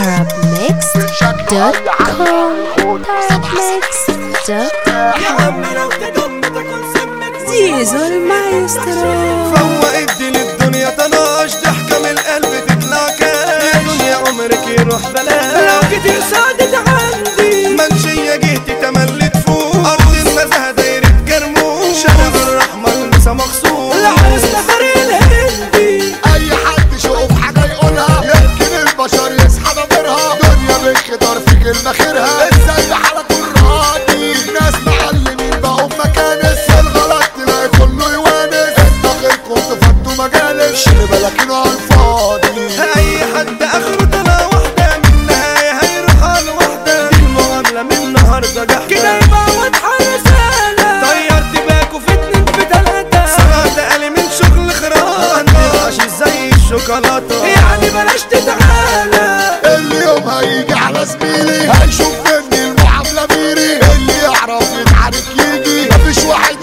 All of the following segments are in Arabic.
زيزو المايسترو. فوق الدين الدنيا طناش ضحكة من القلب تطلع كاش. يا دنيا عمرك يروح بلاش لو كتير صادت عندي. منشية جهتي تملي تفوق أرض النزهة دايرة كرموش. شارع الرحمة المسا مخصوص العرس نهر الهندي. أي حد يشوف حاجة يقولها يمكن البشر يسحب غيرها. دنيا بالخضار في كلمة خيرها. ازاي حالك الراضي ناس معلمين بقوا بمكانس. الغلط تلاقي كله يوانس. انت غيركم تفضوا مجالس. شيل بالكينو عالفاضي. أي حد آخره طلع واحدة من النهاية هيروح على واحدة. دي المعاملة من النهاردة جحدة كده يبقى واضحة رسالة. طيرت باكو في اتنين في تلاتة. سمعت قالي من شغل خراطة. متبقاش زي الشوكولاتة يعني بلاش تتعالى. اليوم هيجي على زميلي هيشوف مني المعاملة ميري. اللي يعرف يتعارك يجي مفيش واحد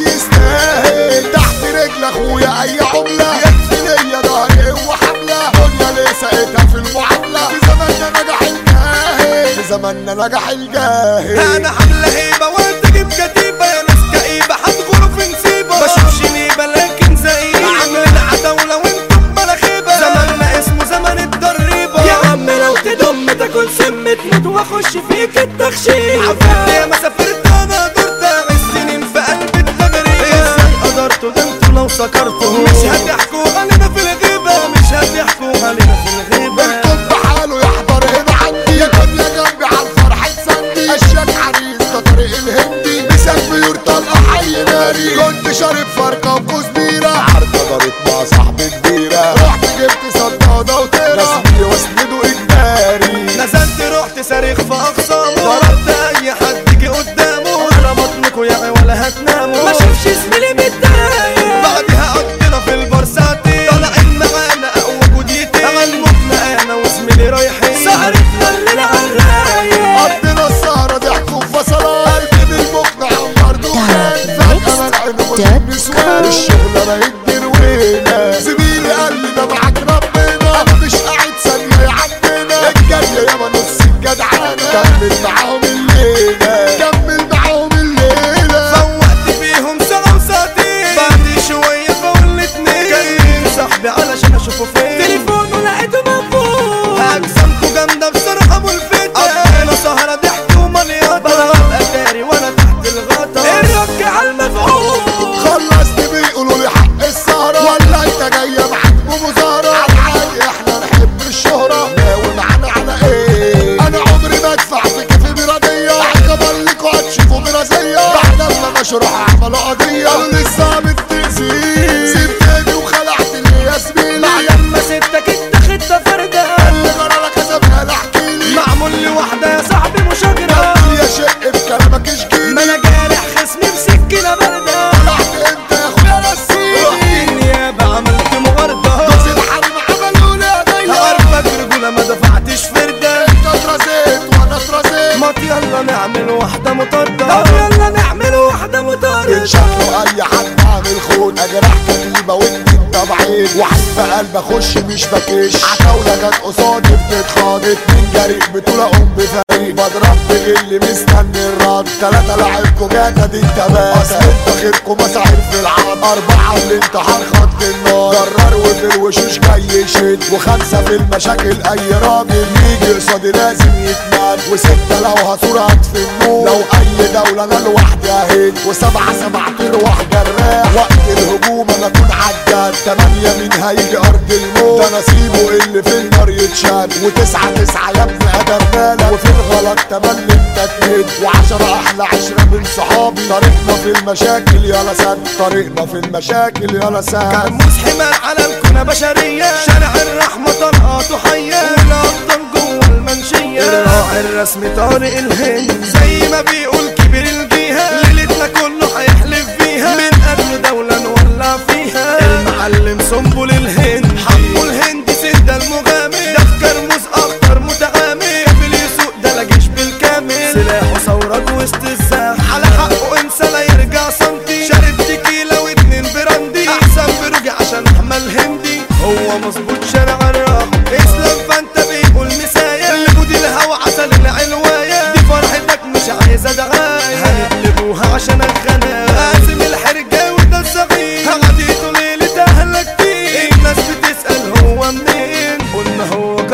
يستاهل. تحت رجل اخويا اي عملة يكفي ليا ضهري هو حملة. دنيا ليه ساقتها في المعاملة. في زماننا نجح الجاهل. في زماننا نجح الجاهل. انا حملة هيبة وانت جيب كتيبة. يا ناس كئيبة هتغروا في نسيبة. بشوفش نيبة لكن زئيبة. عاملين عداولة وانتم بلا خيبة. زماننا اسمه زمن الضريبة. يا عم لو تدم تاكل سم تموت واخش فيك التخشيبة. عفت يا ما سافرت انا دورت اعيش سنين في قلب التغريبة. ازاي قدرتوا ده انتوا لو سكرتوا مش هتحكوا علينا في الغيبة. مش هتحكوا علينا في الغيبة. الكل بحاله يحضر هنا عندي. يا دنيا جنبي عالفرح تسندي. اشياك عريس ده طريق الهندي. مسك بيور طلقة حي ناري. كنت شارب فرقة وكزبيرة. عرضة دارت مع صاحبي كبيرة. رحت جبت صدادة وطيرة. رسمي واسنده اجباري. نزلت رحت صارخ في اقسامه. ضربت اي حد يجي قدامه. على بطنكوا يا ولا هتناموا. ما شافش زميلي متضايق. بعدها قضينا في البار ساعتين. طالعين معانا اقوى جوديتين. غنموكنا انا وزميلي رايحين. سهرتنا الليلة عالرايق. قضينا السهرة ضحك وفصلات. قلبي بالمقنع عمر دخان. فجأة منعنا مش نسوان. الشغلة بقت دروينة. زميلي قال لي ده معاك ربنا. انا مش قاعد ثانية يا عمنا. الجاية ياما نص الجدعانة. كمل معاهم الليلة. كمل معاهم الليلة. فوقت فيهم ساعة وساعتين. بعد شوية فوق الاتنين. كلمين صاحبي علشان اشوفه فين. تليفونه لقيته مقفول. اجسامكوا جامدة بصراحة ملفتة. قضينا سهرة ضحك ومليانة. بلعب اتاري وانا تحت الغطا. الرك عالمفعول. خلصت بيقولوا لي حق السهرة. ولا انت جاية معاك بمظاهرة. عادي احنا نحب الشهرة. ناوي معانا على ايه؟ انا عمري ما ادفع في كيفي مرضية. اعتبر لكوا هتشوفوا مرازية. بعد ما مشروع اعملوا قضية. قالوا لي الظابط تأذيه. سبتني وخلعت لي يا زميلي. بعد ما سبتك اتخدت فردة. اللي جرالك اسابها لا احكيلي. معمول لي واحدة يا صاحبي مشاجرة. يا شق في كلامك اشجيلي. ما انا جارح خصمي بسكينة باردة. طلعت انت يا اخويا نسيني. رحت النيابة عملت مغاردة. بس الحريم عملوا لي قضية. عارفك رجولة ما دفعتش فردة. انت اترزيت وانا اترزيت. ما يلا نعمل واحدة مطاردة. طب يلا نعمل واحدة مطاردة. شكله اي حد عامل خون. اجرح كتيبة وانت بعيد. وحد في قلب اخش مش بكش. عتاولة جت قصادي بتتخاضت. من جريء بطولة ام بفريق. بضرب اللي مستني الرد. 3 لعبكوا جاتا دي انتباه. اصل انت خيركوا مساعير في العرض. 4 الانتحار خط النار. جرار وفي الوشوش جاي يشد. و5 في المشاكل اي راجل يجي قصادي لازم يتمد. و6 لو هصور هطفي النور. لو اي دولة انا لوحدي اهد. و7 سبعت روح جراح. وقت الهجوم انا اكون عداد. 8 مين هيجي ارض الموت. ده نصيبه اللي في النار يتشاد. و9 يا ابن ادم مالك. وفي الغلط تملي انت تمد. و10 احلى 10 من صحابي. طريقنا في المشاكل يلا سد. طريقنا في المشاكل يلا سد. كرموز حمال على الكونة بشرية. شارع الرحمة طلقاته حية. والأبطال جوه المنشية. الراعي الرسمي طارق الهند. زي ما بيقول كبير الجهة. ليلتنا كله هيحلف فيها. من قبل دولة نولع فيها. المعلم سنبل الهند. حمو الهند سيد المغامر. ده في كرموز اخطر متعامل. قبل يسوق ده لا جيش بالكامل. سلاحه ثورة وسط الزاح. على حقه انسى لا يرجع سنتي. شارب تكيلا و2 براندي. احسن بروجي عشان احمل هندي. هو مظبوط شارع الراحة. اسلام فانت بيقول مسايا. اللي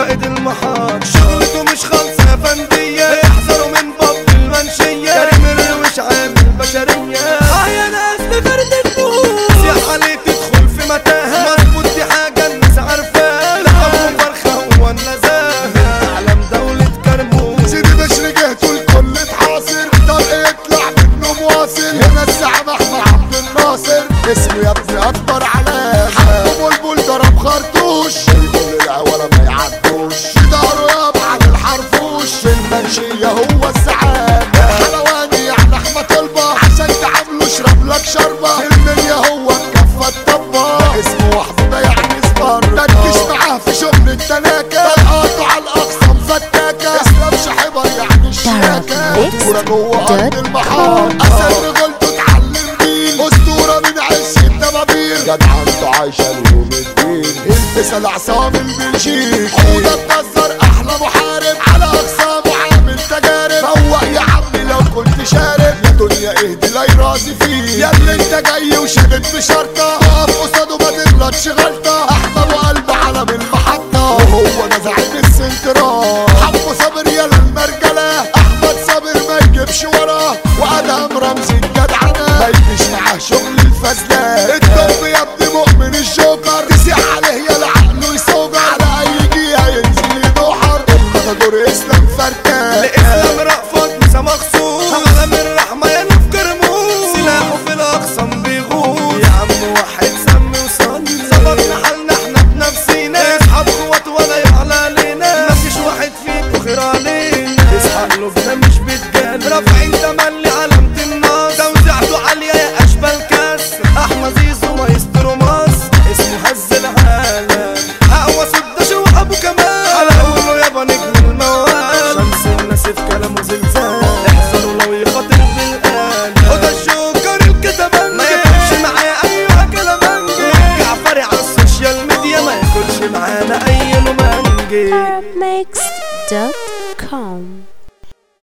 قائد المحاط شغلته مش خالصة يا فندية احذروا من باب المنشية كريم الروش عامل بشرية يا ناس بفرد النور يا حالي تدخل في متاهة مظبوط دي حاجة الناس عارفاها لقب فرخة هو النزاهة علم دولة كرموز سيدي بشر جهته الكل اتحاصر طلق يطلع منه مواصل هنا الزعم احمد عبد الناصر اسمه يا ابني اكبر علامة حبه بلبل ضرب خرطوش بيقول العوالة ما يعدوش في داره يابعد الحرفوش في المنشية هو الزعامة حلواني يعني احمد طلبة عشان تعامله اشرب لك شربة المنيا هو الكفة الطبة اسمه وحده ده يعني صبر تركش معاه في شغل التناكة طلقاته على الاقصى مفتاكة اسلام شحبر يعني الشياكة اسطورة جوه ارض المحار اسد رجولته اتعلم بيه اسطورة من عش الدبابير جدعنته عايشة اليوم الدين البس عصام البلجيكي حوضة تكسر احلى محارب على اقسامه عامل تجارب فوق يا عمي لو كنت شارب يا دنيا اهدي لا يرازي فيه يا اللي انت جاي وشدد بشرطة اقف قصاده ما تغلطش غلطة احمد وقلب علم المحطة وهو ده زعيم السنترال حبه صابر يا المرجلة احمد صابر ما يجيبش وراه وادهم رمزي الجدعنة ما يجيش معاه شغل الفزلات الدب يا ابني مؤمن الجوكر تسيح عليه يا العقل يسوجر على اي جهة ينزل يدوحر المتدور اسلام فركان لإسلام رأفت مسا مخصوص علم الرحمة ينوف كرموز سلاحه في الأقسام بيغوص يا عم واحد سمي وصلي ظبطنا حالنا احنا بنفسينا اصحاب قوات ولا يعلى علينا مفيش واحد فيكو خير علينا اصحى قلوبنا مش بتجال رافعين تملي علامة الناس توزيعته عالية يا أشبال كاس أحمد زيزو مايسترو مصر اسمه هز العالم أقوى سداش وأبو كمال على أوله يابا نجم الموال شمس الناس في كلامه زلزال